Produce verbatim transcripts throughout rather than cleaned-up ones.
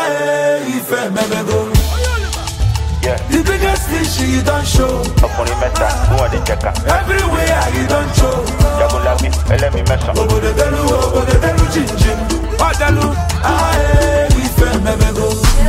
Aye, if I never go. Yeah. The biggest fish you don't show. Ọkùnrin mẹ́ta, who are the checker? Everywhere you don't show. Jagunlabi, ẹlẹ́mi mẹ́sàn. Obodo delu, obodo delu, chin chin. Odalu, aye, if I never go.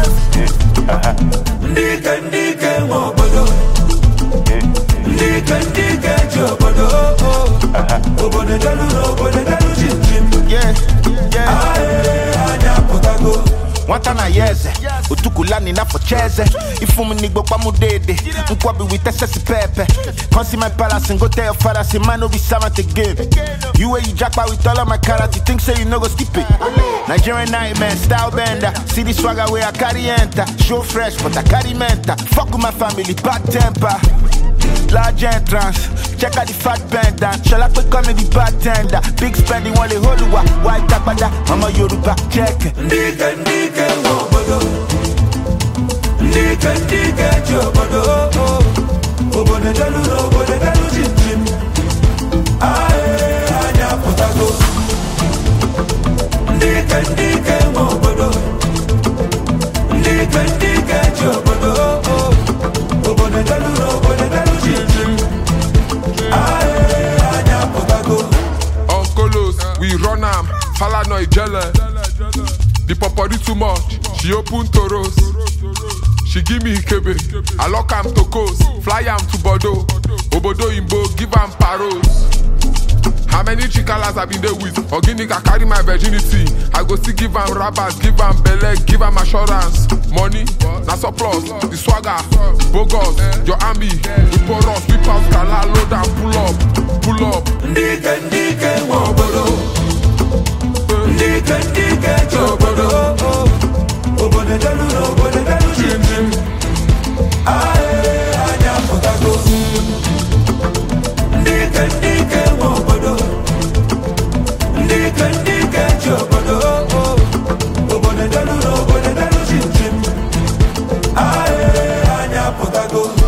Ndike ndike obodo. Ndike ndike obodo. Obodo delu, obodo delu, chin chin. Yeah, yeah. Aye, anya potago. One time I yes, utukulani na for cheze. Ifumu nigbo pa mu dede. Nkwabi with S pepe. Come see my palace and go tell your father, say man no be servant again. You where you jackpot with all of my karate, think say you no go skip it. Nigerian nightmare, style bender. See the swagger where I carry enter. Show fresh, but I carry mental. Fuck with my family, bad temper. Large entrance, check out the fat bender. Shall I put comedy bartender? Big spending while they hold you up. White tapada, mama Yoruba, check. Ndike ndike obodo. Ndike ndike obodo. Obodo delu, obodo delu, chin chin. Aye, anya potago. Ndike ndike obodo. Ndike ndike obodo. Obodo delu, obodo delu, chin chin. Aye, anya potago. Uncolos, we run am, Falanoy jealous. The popori too much, she open toros. She give me Ikebe, I lock am to coast, fly am to Bordeaux. Obodo Imbo, give am paros. How many chikalas I been there with? Organic, I carry my virginity. I go still give am rabbits, give am belle, give am assurance. Money, na surplus, the swagger, bogus, your army. We pour us, we pass, gala, load and pull up, pull up. Ndike ndike obodo. Ndike ndike obodo. Obodo delu, obodo delu, chin chin. Aye, anya potago. Ndike ndike obodo. Ndike ndike obodo. Obodo delu, obodo delu, chin chin. Aye, anya potago.